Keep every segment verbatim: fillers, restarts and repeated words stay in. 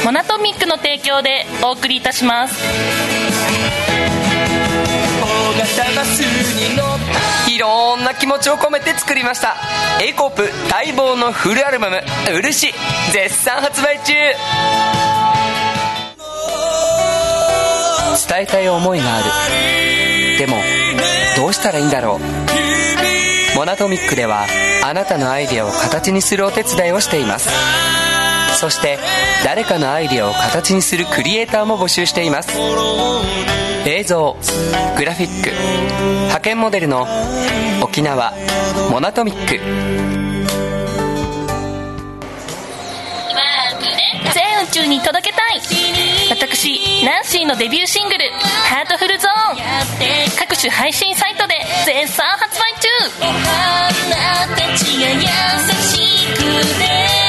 モナトミックの提供でお送りいたします。 いろんな気持ちを込めて作りました A コープ待望のフルアルバム「漆」絶賛発売中。伝えたい思いがある。でもどうしたらいいんだろう。モナトミックではあなたのアイデアを形にするお手伝いをしています。そして誰かのアイデアを形にするクリエイターも募集しています。映像、グラフィック、派遣モデルの沖縄モナトミック。 全宇宙に届けたい。私ナンシーのデビューシングル「ハートフルゾーン」各種配信サイトで絶賛発売中。お花たちが優しくて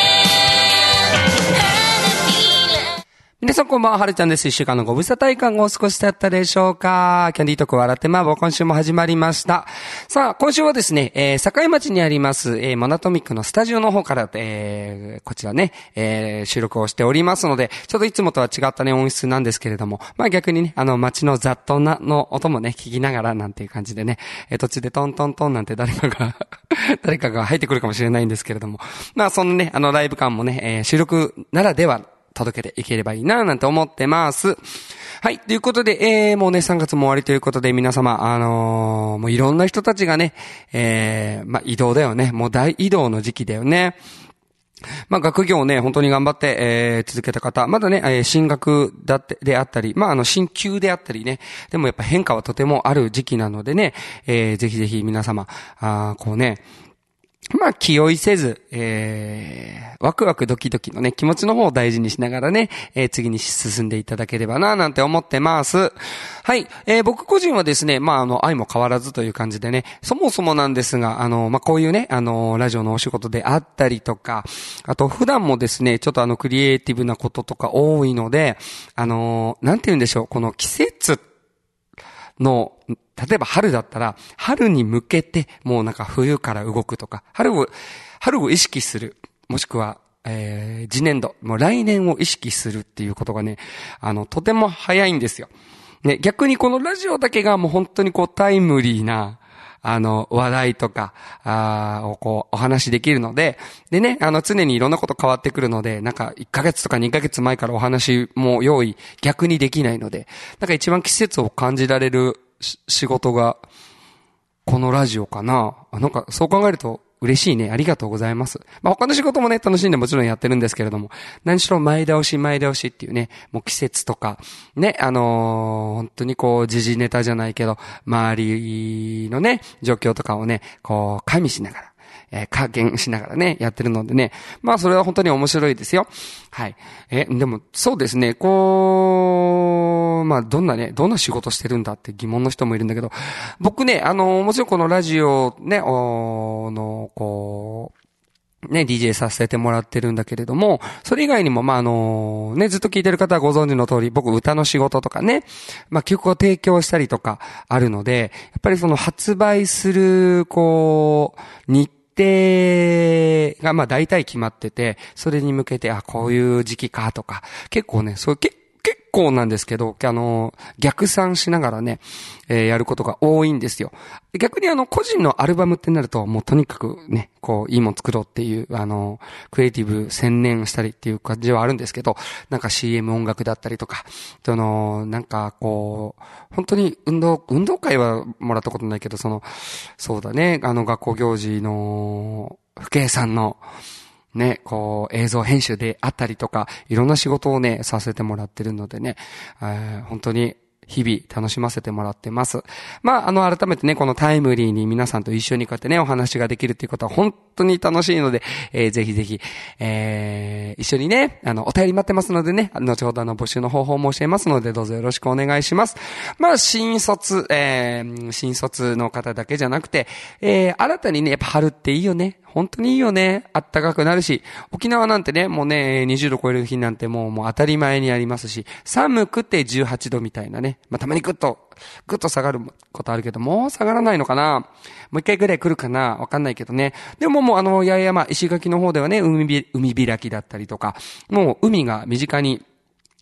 皆さんこんばんは、はるちゃんです。一週間のご無沙汰感がお少しだったでしょうか。キャンディートーク笑ってまーぼー、今週も始まりました。さあ、今週はですね、えー、境町にあります、えー、モナトミックのスタジオの方から、えー、こちらね、えー、収録をしておりますので、ちょっといつもとは違ったね、音質なんですけれども、まあ逆にね、あの、街の雑踏な、の音もね、聞きながらなんていう感じでね、えー、途中でトントントンなんて誰かが、誰かが入ってくるかもしれないんですけれども、まあそのね、あの、ライブ感もね、えー、収録ならでは、届けていければいいななんて思ってます。はい。ということで、えー、もうね、さんがつも終わりということで、皆様、あのー、もういろんな人たちがね、えー、まあ、移動だよね。もう大移動の時期だよね。まあ、学業をね、本当に頑張って、えー、続けた方、まだね、えー、進学だって、であったり、まあ、あの、進級であったりね、でもやっぱ変化はとてもある時期なのでね、えー、ぜひぜひ皆様、あー、こうね、まあ、気負いせず、えー、ワクワクドキドキのね、気持ちの方を大事にしながらね、えー、次に進んでいただければな、なんて思ってます。はい。えー、僕個人はですね、まあ、あの、愛も変わらずという感じでね、そもそもなんですが、あの、まあ、こういうね、あの、ラジオのお仕事であったりとか、あと、普段もですね、ちょっとあの、クリエイティブなこととか多いので、あの、なんて言うんでしょう、この季節の、例えば春だったら、春に向けて、もうなんか冬から動くとか、春を、春を意識する。もしくは、えー、次年度、もう来年を意識するっていうことがね、あの、とても早いんですよ。ね、逆にこのラジオだけがもう本当にこうタイムリーな、あの、話題とか、あをこう、お話できるので、でね、あの、常にいろんなこと変わってくるので、なんか、いっかげつとかにかげつまえからお話も用意、逆にできないので、なんか一番季節を感じられる仕事が、このラジオかな。なんか、そう考えると、嬉しいね。ありがとうございます。まあ、他の仕事もね、楽しんでもちろんやってるんですけれども、何しろ前倒し前倒しっていうね、もう季節とか、ね、あのー、本当にこう、時事ネタじゃないけど、周りのね、状況とかをね、こう、加味しながら、えー、加減しながらね、やってるのでね。まあ、それは本当に面白いですよ。はい。え、でも、そうですね、こう、まあ、どんなね、どんな仕事してるんだって疑問の人もいるんだけど、僕ね、あの、もちろんこのラジオね、おの、こう、ね、ディージェー させてもらってるんだけれども、それ以外にも、まあ、あの、ね、ずっと聞いてる方はご存知の通り、僕歌の仕事とかね、まあ、曲を提供したりとかあるので、やっぱりその発売する、こう、日が、まあ大体決まってて、それに向けて、あ、こういう時期かとか、結構ね、そう、け、結構なんですけど、あの、逆算しながらね、えー、やることが多いんですよ。逆にあの、個人のアルバムってなると、もうとにかくね、こう、いいもん作ろうっていう、あの、クリエイティブ専念したりっていう感じはあるんですけど、なんか シーエム 音楽だったりとか、その、なんかこう、本当に運動、運動会はもらったことないけど、その、そうだね、あの学校行事の、不計算の、ね、こう、映像編集であったりとか、いろんな仕事をね、させてもらってるのでね、えー、本当に、日々楽しませてもらってます。まあ、あの、改めてね、このタイムリーに皆さんと一緒にこうやってね、お話ができるっていうことは本当に楽しいので、えー、ぜひぜひ、えー、一緒にね、あの、お便り待ってますのでね、後ほどの募集の方法も教えますので、どうぞよろしくお願いします。まあ、新卒、えー、新卒の方だけじゃなくて、えー、新たにね、やっぱ春っていいよね。本当にいいよね。あったかくなるし、沖縄なんてね、もうね、にじゅうど超える日なんてもう、もう当たり前にありますし、寒くてじゅうはちどみたいなね。まあ、たまにぐっと、ぐっと下がることあるけど、もう下がらないのかな。もう一回ぐらい来るかな。わかんないけどね。でももうあの、八重山、石垣の方ではね、海び、海開きだったりとか、もう海が身近に、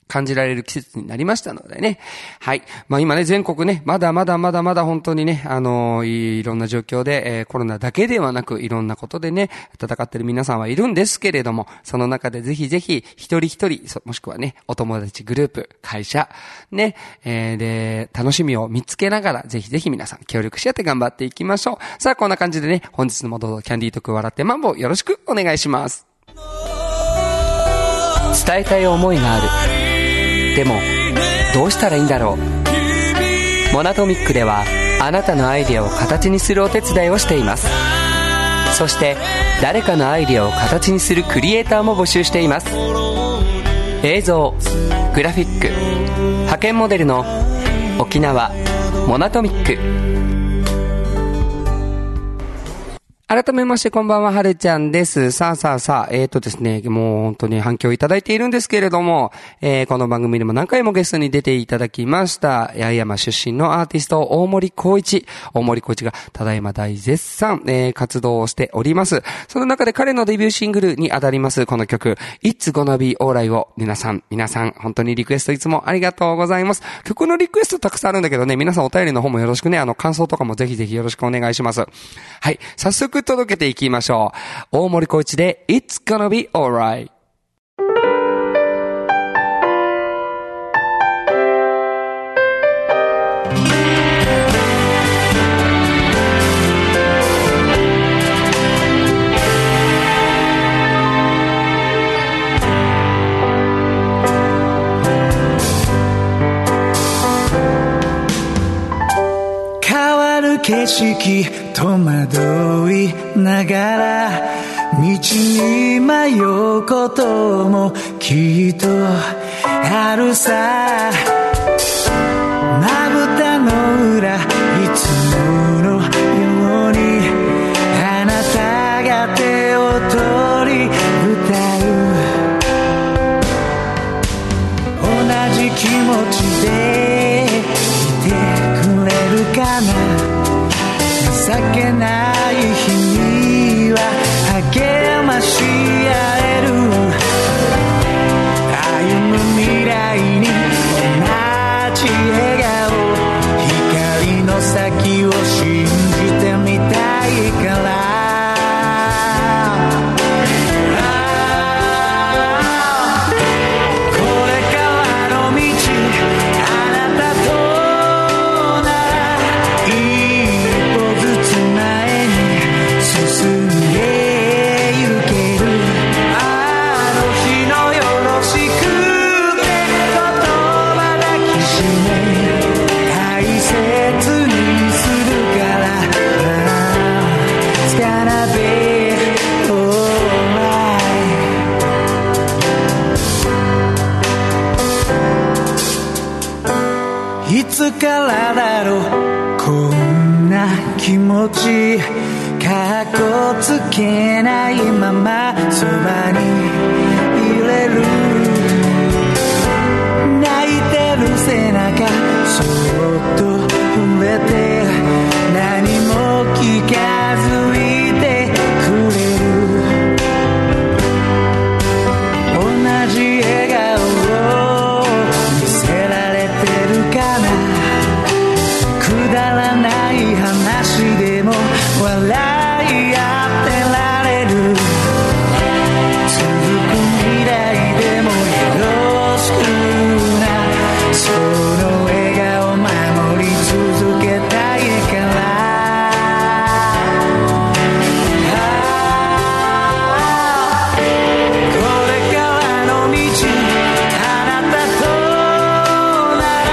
感じられる季節になりましたのでね。はい。まあ今ね、全国ね、まだまだまだまだ本当にね、あのー、いろんな状況で、えー、コロナだけではなく、いろんなことでね、戦ってる皆さんはいるんですけれども、その中でぜひぜひ、一人一人、もしくはね、お友達グループ、会社、ね、えー、で、楽しみを見つけながら、ぜひぜひ皆さん協力し合って頑張っていきましょう。さあ、こんな感じでね、本日のもどうぞキャンディートーク笑ってマンボよろしくお願いします。 伝えたい思いがある。でもどうしたらいいんだろう。モナトミックではあなたのアイデアを形にするお手伝いをしています。そして誰かのアイデアを形にするクリエイターも募集しています。映像、グラフィック、派遣モデルの沖縄モナトミック。 改めましてこんばんは、はるちゃんです。さあさあさあ、えーとですね、もう本当に反響いただいているんですけれども、えー、この番組でも何回もゲストに出ていただきました、八重山出身のアーティスト、大森光一。大森光一がただいま大絶賛、えー、活動をしております。その中で彼のデビューシングルにあたります、この曲、It's Gonna Be Alright を皆さん、皆さん、本当にリクエストいつもありがとうございます。曲のリクエストたくさんあるんだけどね、皆さんお便りの方もよろしくね、あの、感想とかもぜひぜひよろしくお願いします。はい、早速届けていきましょう。大森光一で It's Gonna Be Alright。 景色戸惑いながら道に迷うこともきっとあるさ。まぶたの裏いつものようにあなたが手を取り歌う。同じ気持ちでいてくれるかな。情けない日には励まし合える。歩む未来に同じ笑顔。光の先を信じてみたいから。いつからだろうこんな気持ち。かっこつけないままそばにいれる。泣いてる背中そっと触れて何も聞かずいてくれる。同じ笑顔を見せられてるかな。くだらない話でも笑い合ってられる。続く未来でもよろしくな。その笑顔守り続けたいから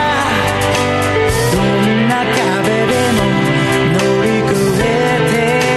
「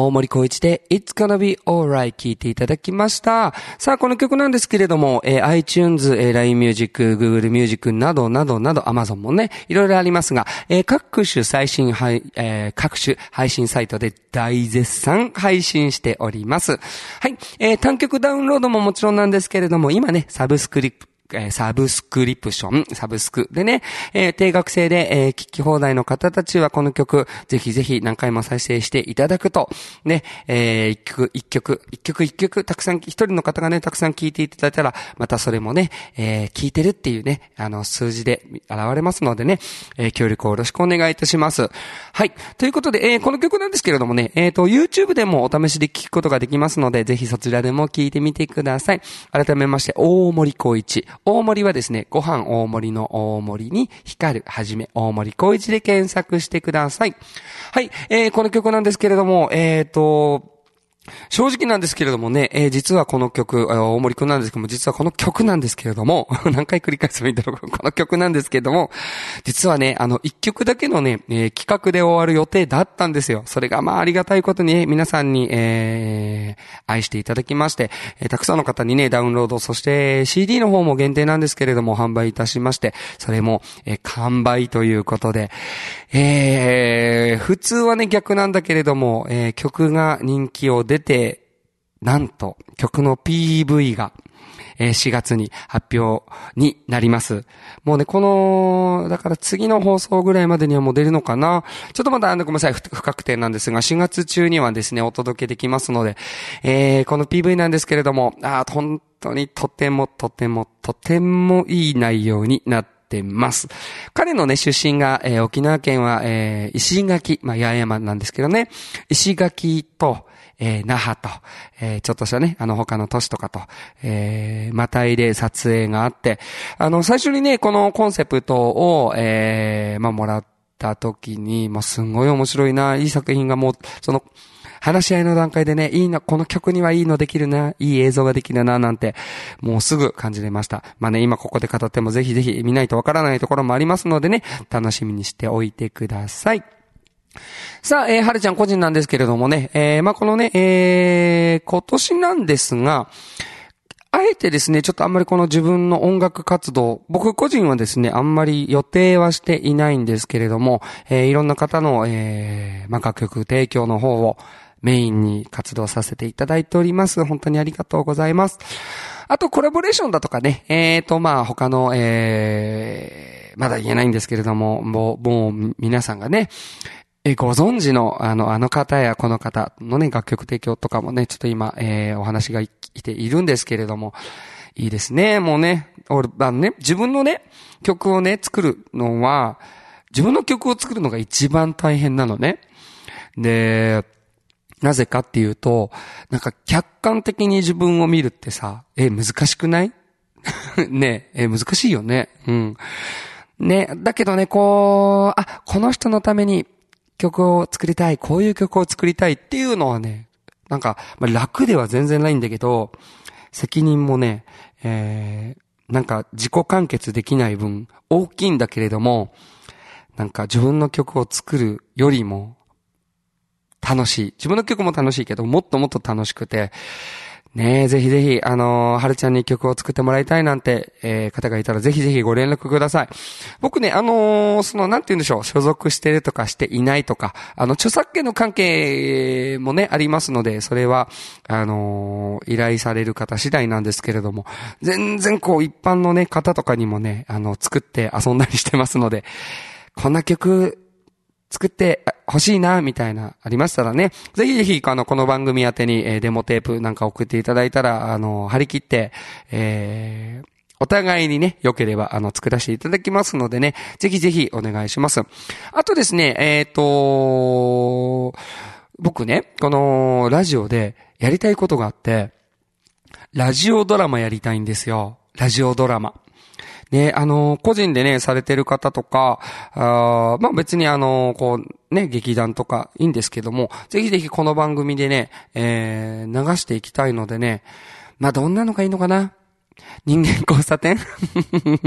大森光一で It's Gonna Be Alright 聴いていただきました。さあ、この曲なんですけれども、えー、iTunes、えー、ライン Music、Google Music などなどなど Amazon もね、いろいろありますが、えー、各種最新配、えー、各種配信サイトで大絶賛配信しております。はい、えー、単曲ダウンロードももちろんなんですけれども、今ね、サブスクリプえー、サブスクリプション、サブスクでね、えー、定額制で、えー、聞き放題の方たちはこの曲、ぜひぜひ何回も再生していただくと、ね、えー、一曲、一曲、一曲一曲、たくさん、一人の方がね、たくさん聞いていただいたら、またそれもね、えー、聞いてるっていうね、あの、数字で現れますのでね、えー、協力をよろしくお願いいたします。はい。ということで、えー、この曲なんですけれどもね、えっと、YouTube でもお試しで聞くことができますので、ぜひそちらでも聞いてみてください。改めまして、大森光一。大森はですね、ご飯大森の大森に光るはじめ大森光一で検索してください。はい、えー、この曲なんですけれども、えーと、正直なんですけれどもね、えー、実はこの曲、大森くんなんですけども、実はこの曲なんですけれども、何回繰り返すばいいんだろう、この曲なんですけれども、実はね、あの、一曲だけのね、えー、企画で終わる予定だったんですよ。それがまあありがたいことに、ね、皆さんに、えー、愛していただきまして、えー、たくさんの方にね、ダウンロード、そして シーディー の方も限定なんですけれども、販売いたしまして、それも、えー、完売ということで、えー、普通はね、逆なんだけれども、えー、曲が人気を出て、なんと、曲の ピーブイ が、えー、しがつに発表になります。もうね、この、だから次の放送ぐらいまでにはもう出るのかな。ちょっとまだ、ごめんなさい、不確定なんですが、しがつ中にはですね、お届けできますので、えー、この ピーブイ なんですけれども、あー、本当にとてもとてもとてもいい内容になってます。彼のね、出身が、えー、沖縄県は、えー、石垣、まあ、八重山なんですけどね、石垣と、えー、那覇と、えー、ちょっとしたね、あの他の都市とかと、えー、またいで撮影があって、あの、最初にね、このコンセプトを、えー、まあ、もらった時に、もうすんごい面白いな、いい作品がもう、その、話し合いの段階でね、いいな、この曲にはいいのできるな、いい映像ができるな、なんて、もうすぐ感じれました。まあね、今ここで語ってもぜひぜひ見ないとわからないところもありますのでね、楽しみにしておいてください。さあ、えー、はるちゃん個人なんですけれどもね、えー、まあ、このね、えー、今年なんですが、あえてですね、ちょっとあんまりこの自分の音楽活動、僕個人はですね、あんまり予定はしていないんですけれども、えー、いろんな方の、えー、まあ、楽曲提供の方をメインに活動させていただいております。本当にありがとうございます。あとコラボレーションだとかね、えーと、まあ、他の、えー、まだ言えないんですけれども、もう、もう皆さんがね、え、ご存知の、あの、あの方やこの方のね、楽曲提供とかもね、ちょっと今、えー、お話がいているんですけれども、いいですね、もうね、俺、あのね、自分のね、曲をね、作るのは、自分の曲を作るのが一番大変なのね。で、なぜかっていうと、なんか客観的に自分を見るってさ、え、難しくないねえ、え、難しいよね。うん。ね、だけどね、こう、あ、この人のために、曲を作りたい、こういう曲を作りたいっていうのはね、なんか、まあ、楽では全然ないんだけど、責任もね、えー、なんか自己完結できない分大きいんだけれども、なんか自分の曲を作るよりも楽しい。自分の曲も楽しいけど、もっともっと楽しくて、ねえ、ぜひぜひ、あのー、はるちゃんに曲を作ってもらいたいなんて、えー、方がいたらぜひぜひご連絡ください。僕ね、あのー、その、なんて言うんでしょう、所属してるとかしていないとか、あの、著作権の関係もね、ありますので、それは、あのー、依頼される方次第なんですけれども、全然こう、一般のね、方とかにもね、あの、作って遊んだりしてますので、こんな曲、作って欲しいな、みたいな、ありましたらね。ぜひぜひ、あの、この番組宛てに、えー、デモテープなんか送っていただいたら、あの、張り切って、えー、お互いにね、良ければ、あの、作らせていただきますのでね、ぜひぜひお願いします。あとですね、えっと、僕ね、この、ラジオでやりたいことがあって、ラジオドラマやりたいんですよ。ラジオドラマ。ね、あの、個人でね、されてる方とか、あまあ別にあの、こう、ね、劇団とかいいんですけども、ぜひぜひこの番組でね、えー、流していきたいのでね、まあどんなのがいいのかな？人間交差点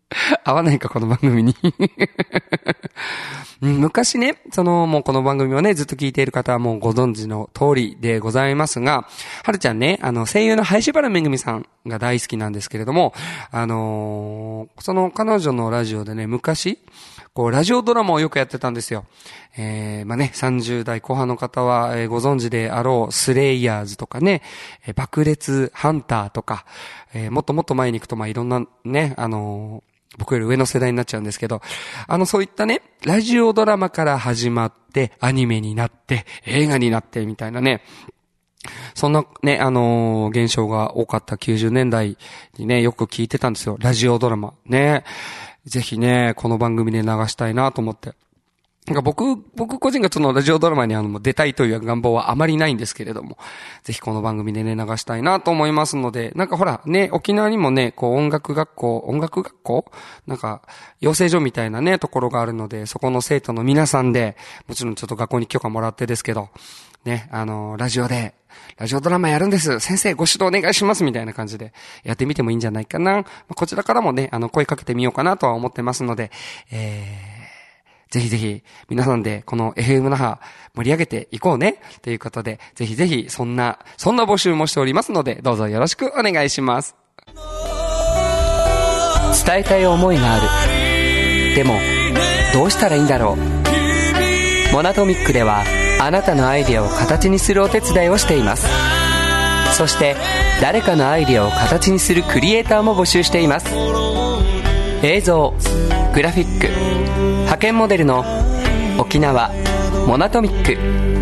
合わないか、この番組に。昔ね、その、もうこの番組をね、ずっと聞いている方はもうご存知の通りでございますが、はるちゃんね、あの、声優の林原めぐみさんが大好きなんですけれども、あのー、その彼女のラジオでね、昔、こう、ラジオドラマをよくやってたんですよ。えー、まあね、さんじゅう代後半の方は、えー、ご存知であろう、スレイヤーズとかね、えー、爆裂ハンターとか、えー、もっともっと前に行くと、まあ、いろんなね、あのー、僕より上の世代になっちゃうんですけど、あの、そういったね、ラジオドラマから始まって、アニメになって、映画になって、みたいなね、そんなね、あのー、現象が多かったきゅうじゅうねんだいにね、よく聞いてたんですよ。ラジオドラマ。ね。ぜひね、この番組で流したいなと思って。なんか僕、僕個人がそのラジオドラマにあの出たいという願望はあまりないんですけれども、ぜひこの番組でね、流したいなと思いますので、なんかほら、ね、沖縄にもね、こう音楽学校、音楽学校なんか、養成所みたいなね、ところがあるので、そこの生徒の皆さんで、もちろんちょっと学校に許可もらってですけど、ね、あの、ラジオで、ラジオドラマやるんです。先生ご指導お願いします。みたいな感じでやってみてもいいんじゃないかな。こちらからもね、あの、声かけてみようかなとは思ってますので、えー、ぜひぜひ、皆さんでこの エフエム 那覇盛り上げていこうね。ということで、ぜひぜひ、そんな、そんな募集もしておりますので、どうぞよろしくお願いします。 伝えたい思いがある。でも、どうしたらいいんだろう。モナトミックでは、あなたのアイデアを形にするお手伝いをしています。そして誰かのアイデアを形にするクリエイターも募集しています。映像、グラフィック、派遣モデルの沖縄モナトミック。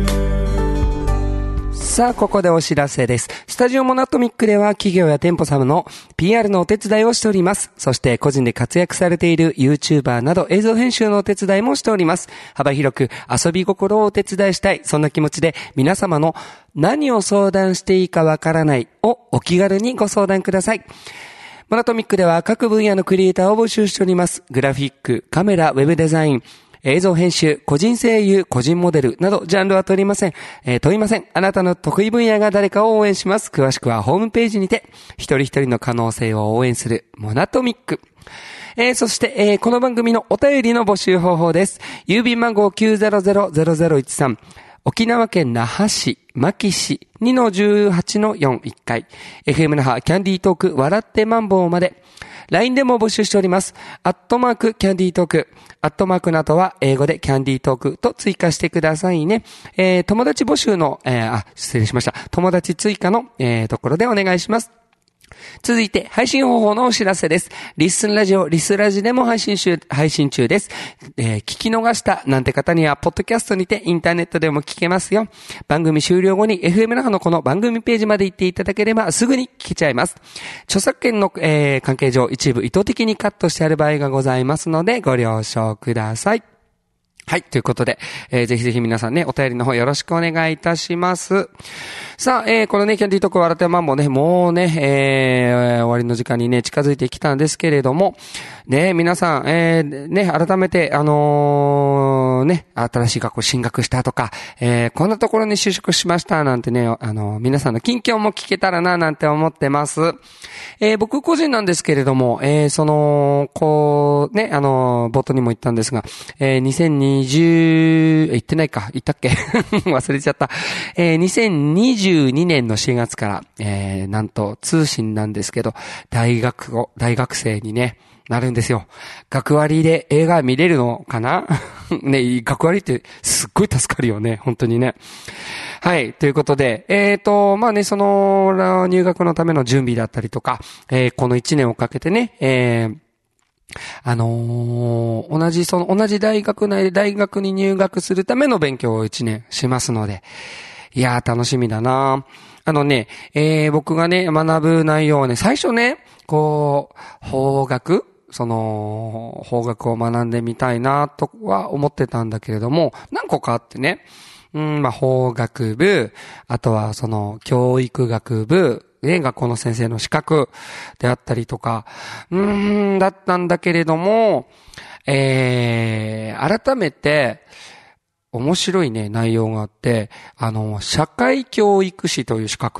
さあ、ここでお知らせです。スタジオモナトミックでは企業や店舗様の ピーアール のお手伝いをしております。そして個人で活躍されている YouTuber など映像編集のお手伝いもしております。幅広く遊び心をお手伝いしたい。そんな気持ちで皆様の何を相談していいかわからないをお気軽にご相談ください。モナトミックでは各分野のクリエイターを募集しております。グラフィック、カメラ、ウェブデザイン、映像編集、個人声優、個人モデルなどジャンルは問いません。えー、問いません。あなたの得意分野が誰かを応援します。詳しくはホームページにて、一人一人の可能性を応援するモナトミック。えー、そして、えー、この番組のお便りの募集方法です。郵便番号 きゅうゼロゼロゼロゼロいちさん。沖縄県那覇市、牧市 にのじゅうはちのよんいっかい。エフエム 那覇キャンディートーク笑ってマンボウまで。ライン でも募集しております。アットマークキャンディートーク。アットマークの後は英語でキャンディートークと追加してくださいね。えー、友達募集の、えー、あ、失礼しました。友達追加の、えー、ところでお願いします。続いて、配信方法のお知らせです。リッスンラジオ、リスラジでも配信中、配信中です。えー、聞き逃したなんて方には、ポッドキャストにてインターネットでも聞けますよ。番組終了後に エフエム 那覇のこの番組ページまで行っていただければすぐに聞けちゃいます。著作権の、えー、関係上、一部意図的にカットしてある場合がございますので、ご了承ください。はい。ということで、えー、ぜひぜひ皆さんね、お便りの方よろしくお願いいたします。さあ、えー、このね、キャンディートーク笑ってマンボウね、もうね、えー、終わりの時間にね、近づいてきたんですけれども、ね、皆さん、えー、ね、改めて、あのー、ね、新しい学校進学したとか、えー、こんなところに就職しました、なんてね、あのー、皆さんの近況も聞けたらな、なんて思ってます。えー、僕個人なんですけれども、えー、その、こう、ね、あのー、冒頭にも言ったんですが、えー、にせんにじゅう、言ってないか、言ったっけ忘れちゃった。えー、にせんにじゅうにねんのしがつから、えー、なんと通信なんですけど、大学を、大学生にね、なるんですよ。学割で映画見れるのかなね、学割ってすっごい助かるよね、本当にね。はい、ということで、えーと、まあね、その、入学のための準備だったりとか、えー、このいちねんをかけてね、えー、あのー、同じ、その、同じ大学内で大学に入学するための勉強をいちねんしますので、いやー楽しみだな。あのね、えー、僕がね、学ぶ内容をね、最初ね、こう、法学その、法学を学んでみたいな、とは思ってたんだけれども、何個かあってね、うん、まあ、法学部、あとはその、教育学部、ね、学校の先生の資格であったりとか、うーん、だったんだけれども、えー、改めて、面白いね、内容があって、あの、社会教育士という資格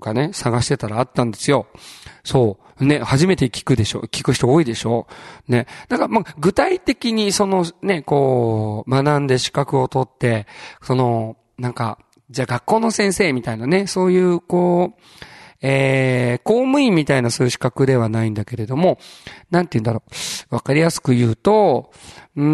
がね、探してたらあったんですよ。そう。ね、初めて聞くでしょ。聞く人多いでしょ。ね。だから、まあ、具体的にそのね、こう、学んで資格を取って、その、なんか、じゃあ学校の先生みたいなね、そういう、こう、えー、公務員みたいなそういう資格ではないんだけれども、なんて言うんだろう。わかりやすく言うと、うー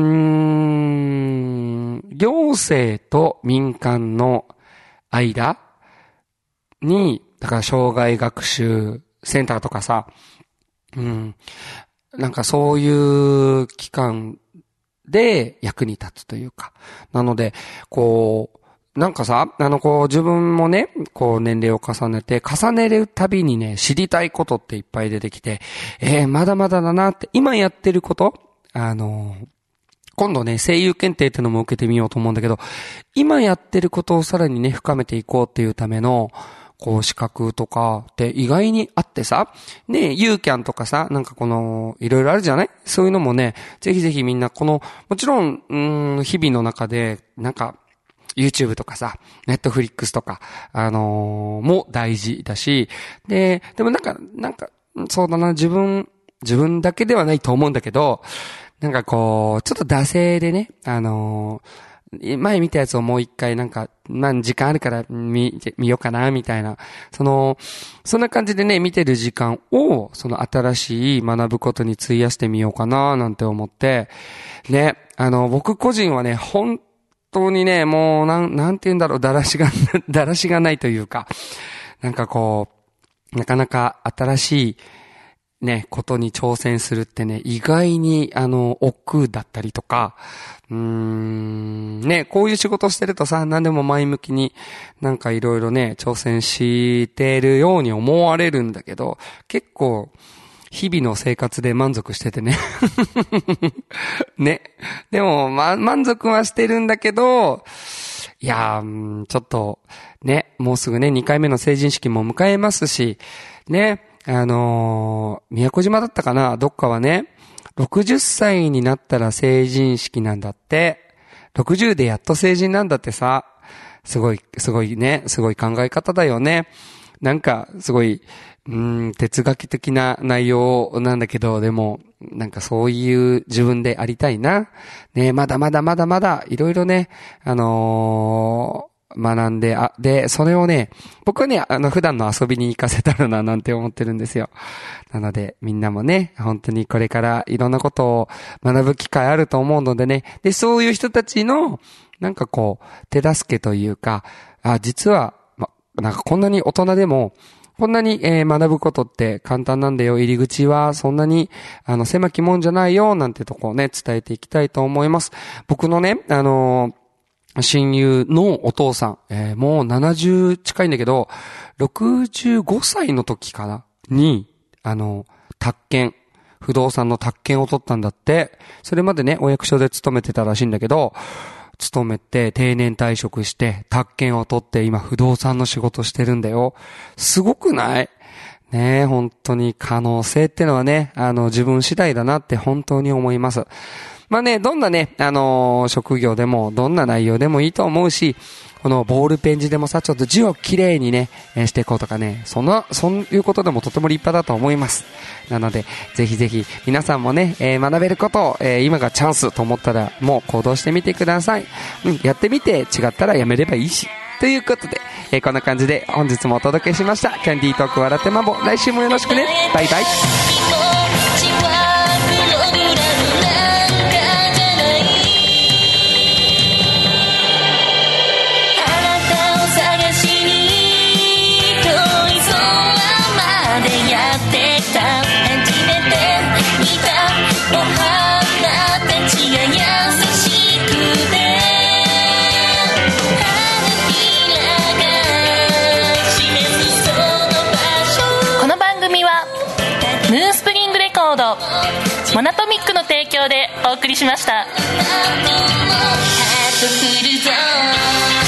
ん、行政と民間の間に、だから障害学習センターとかさ、うん、なんかそういう機関で役に立つというか。なので、こう、なんかさ、あのこう自分もね、こう年齢を重ねて、重ねるたびにね、知りたいことっていっぱい出てきて、えー、まだまだだなって、今やってること、あのー、今度ね、声優検定ってのも受けてみようと思うんだけど、今やってることをさらにね、深めていこうっていうための、こう資格とかって意外にあってさ、ね、ユーキャンとかさ、なんかこの、いろいろあるじゃない？そういうのもね、ぜひぜひみんなこの、もちろん、うーん、日々の中で、なんか、YouTube とかさ、Netflix とか、あのー、も大事だし、で、でもなんか、なんか、そうだな、自分、自分だけではないと思うんだけど、なんかこう、ちょっと惰性でね、あのー、前見たやつをもう一回なんか、まあ時間あるから見、見ようかな、みたいな。その、そんな感じでね、見てる時間を、その新しい学ぶことに費やしてみようかな、なんて思って、ね、あの、僕個人はね、本本当にね、もう、なん、なんて言うんだろう、だらしが、だらしがないというか、なんかこう、なかなか新しい、ね、ことに挑戦するってね、意外に、あの、億劫だったりとか、うーん、ね、こういう仕事してるとさ、何でも前向きに、なんかいろいろね、挑戦してるように思われるんだけど、結構、日々の生活で満足しててね。ね。でも、ま、満足はしてるんだけど、いやー、ちょっと、ね、もうすぐね、にかいめの成人式も迎えますし、ね、あのー、宮古島だったかな、どっかはね、ろくじゅっさいになったら成人式なんだって、ろくじゅうでやっと成人なんだってさ、すごい、すごいね、すごい考え方だよね。なんか、すごい、うーん、哲学的な内容なんだけど、でも、なんかそういう自分でありたいな。ね、まだまだまだまだ、いろいろね、あのー、学んで、あ、で、それをね、僕はね、あの、普段の遊びに行かせたらな、なんて思ってるんですよ。なので、みんなもね、本当にこれからいろんなことを学ぶ機会あると思うのでね、で、そういう人たちの、なんかこう、手助けというか、あ、実は、ま、なんかこんなに大人でも、こんなに、えー、学ぶことって簡単なんだよ。入り口はそんなに、あの、狭きもんじゃないよ。なんてとこをね、伝えていきたいと思います。僕のね、あのー、親友のお父さん、えー、もうななじゅう近いんだけど、ろくじゅうごさいの時かなに、あの、宅建、不動産の宅建を取ったんだって。それまでね、お役所で勤めてたらしいんだけど、勤めて定年退職して宅建を取って今不動産の仕事してるんだよ。すごくない？ねえ、本当に可能性ってのはね、あの自分次第だなって本当に思います。まあね、どんなね、あのー、職業でもどんな内容でもいいと思うし、このボールペン字でもさ、ちょっと字をきれいにね、えー、していこうとかね、そんな、そういうことでもとても立派だと思います。なので、ぜひぜひ皆さんもね、えー、学べることを、えー、今がチャンスと思ったらもう行動してみてください。うん、やってみて違ったらやめればいいし。ということで、えー、こんな感じで本日もお届けしました。キャンディートーク笑ってマボ。来週もよろしくね。バイバイ。 モナトミックの提供でお送りしました。